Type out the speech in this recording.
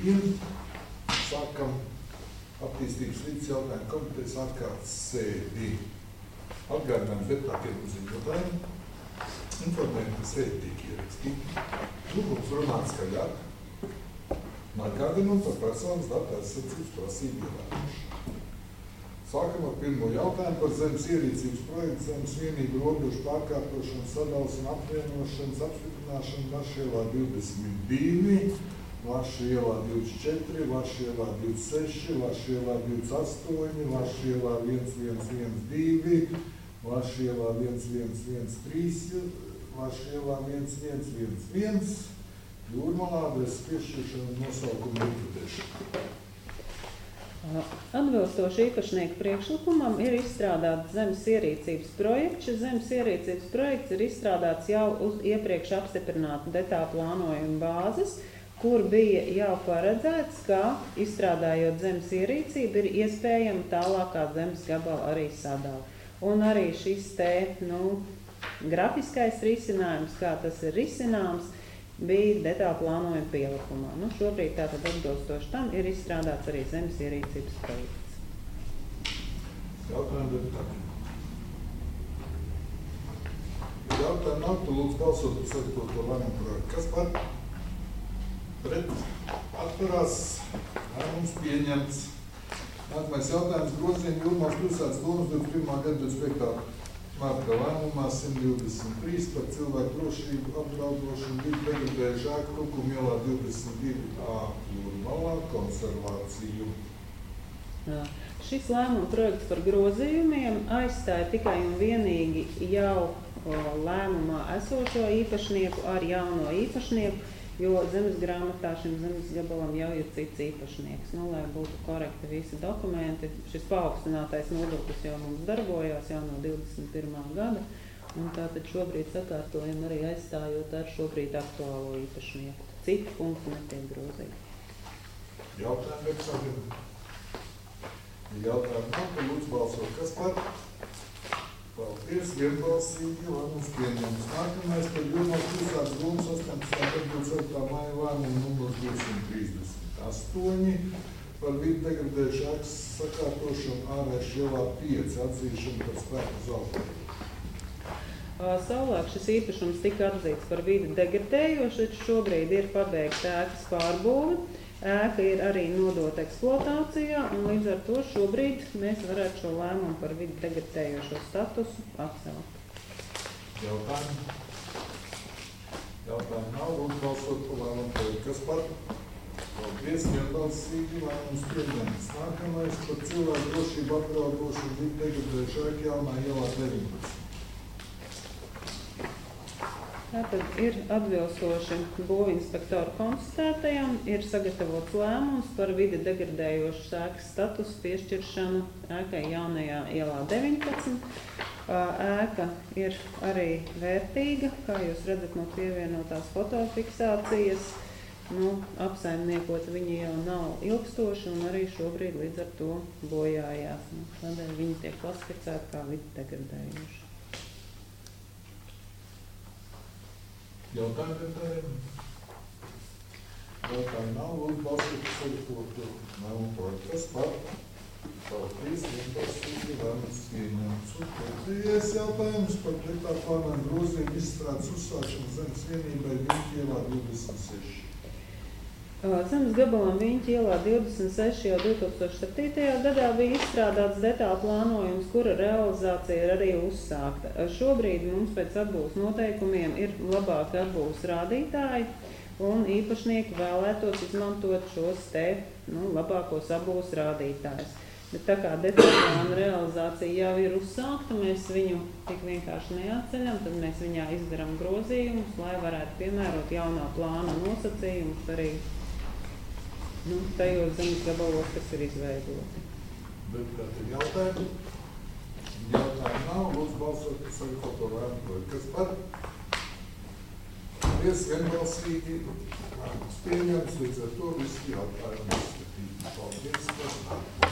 Labdien! Sākam attīstības vides jautājumu komitejas ārkārtas sēdi. Atgādinājums deputātiem un ziņotājiem. Informējam, ka sēdi tiek ierakstīta. Lūgums runāt skaļāk. Atgādinām par personas datu aizsardzības prasību ievērošanu. Sākam ar pirmo jautājumu par zemes ierīcības projektu zemes vienību robežu pārkārtošanu, sadalas un apvienošanas apstiprināšanu Varšielā 22, Varšielā 24, Varšielā 26, Varšielā 28, Varšielā 1112, Varšielā 1113, Varšielā 1111, Jūrmalā adreses piešķiršana un nosaukuma likvidēšana. Atbilstoši īpašnieku priekšlikumam ir izstrādāts zemes ierīcības projekts. Šis zemes ierīcības projekts ir izstrādāts jau uz iepriekš apstiprinātu detālu plānojumu bāzes, kur bija jau paredzēts, ka izstrādājot zemes ierīcību ir iespējama tālākā zemes gabala arī sadala. Un arī šis grafiskais risinājums, kā tas ir risināms, bija detālu plānojuma pielikumā. Šobrīd tātad atbilstoši tam ir izstrādāts arī zemes ierīcības projekts. Jautājumu deputātiem. Jautājumu nav, tu lūdzu balsot par sagatavoto lēmumu projektu. Kas par? Pret? Atturās? Lēmums pieņemts. Nākamais jautājums grozījumi Jūrmālas pilsētas domas 21. gada 25. marta lēmumā 123 par cilvēku drošību apdraudošanu vidu degradējušu ēku Rukuma ielā 22A Jūrmalā konservāciju. Šis lēmuma projekts par grozījumiem aizstāja tikai un vienīgi jau lēmumā esošo īpašnieku ar jauno īpašnieku, jo zemes grāmatā šim zemes gabalam jau ir cits īpašnieks. Lai būtu korekti visi dokumenti, šis paaugstinātais nodoklis jau mums darbojās jau no 21. gada, un tātad šobrīd sakārtojam arī aizstājot ar šobrīd aktuālo īpašnieku. Citi punkti netiek grozīti. Jautājumu deputātiem? Jautājumu nav, tad lūdzu balsot. Kas par? Paldies, vienbalsīgi, lēmums pieņemts. Nākamais par Jūrmālas pilsētas domas 18. gada 24. maija lēmumu numurs 238 par vidu degradējušu ēkas sakārtošanu Ārēšu ielā 5 atzīšanu par spēku zaudējumu. Savulaik šis īpašums tika atzīts par vidu degradējošu, šobrīd ir pabeigta ēkas pārbūve. Ēka ir arī nodota eksploatācijā, un līdz ar to šobrīd mēs varētu šo lēmumu par vidu degradējošo statusu atcelt. Jautājumu? Jautājumu nav, lūdzu balsot par lēmumu projektu. Kas par? Paldies, vienbalsīgi, lēmums pieņemts. Nākamais par cilvēku drošību apdraudošanu vidu degradējušu ēku Jaunā ielā 19. Tātad ir atbilstoši būvinspektoru konstatētajam, ir sagatavots lēmums par vidi degradējošu ēkas statusu piešķiršanu ēkai Jaunajā ielā 19. Ēka ir arī vērtīga, kā jūs redzat no pievienotās fotofiksācijas. Apsaimniekot viņi jau nav ilgstoši un arī šobrīd līdz ar to bojājās. Tādēļ viņi tiek klasificēti kā vidi degradējoši. Jautājumu deputātiem? Jautājumu nav, lūdzu balsot par sagatavoto lēmumu projektu. Kas par? Paldies, vienbalsīgi, lēmums pieņemts. Un pēdējais jautājums par detālu plānojumu grozījumu izstrādes uzsākšanu zemes vienībai Viņķi ielā 26. Zemes gabalam Viņķi ielā 26 jau 2007. gadā bija izstrādāts detālu plānojums, kura realizācija ir arī uzsākta. Šobrīd mums pēc atbūves noteikumiem ir labāki atbūves rādītāji, un īpašnieki vēlētos izmantot šos labākos atbūves rādītājus. Bet tā kā detālu plāna realizācija jau ir uzsākta, mēs viņu tik vienkārši neatceļam, tad mēs viņā izdarām grozījumus, lai varētu piemērot jaunā plāna nosacījumus arī tajos zemes gabalos, kas ir izveidoti. Deputāti ir jautājumi? Jautājumu nav, lūdzu balsot par sagatavoto lēmumu projektu. Kas par? Paldies, vienbalsīgi, lēmums pieņemts, līdz ar to visi jautājumi izskatīti. Paldies, par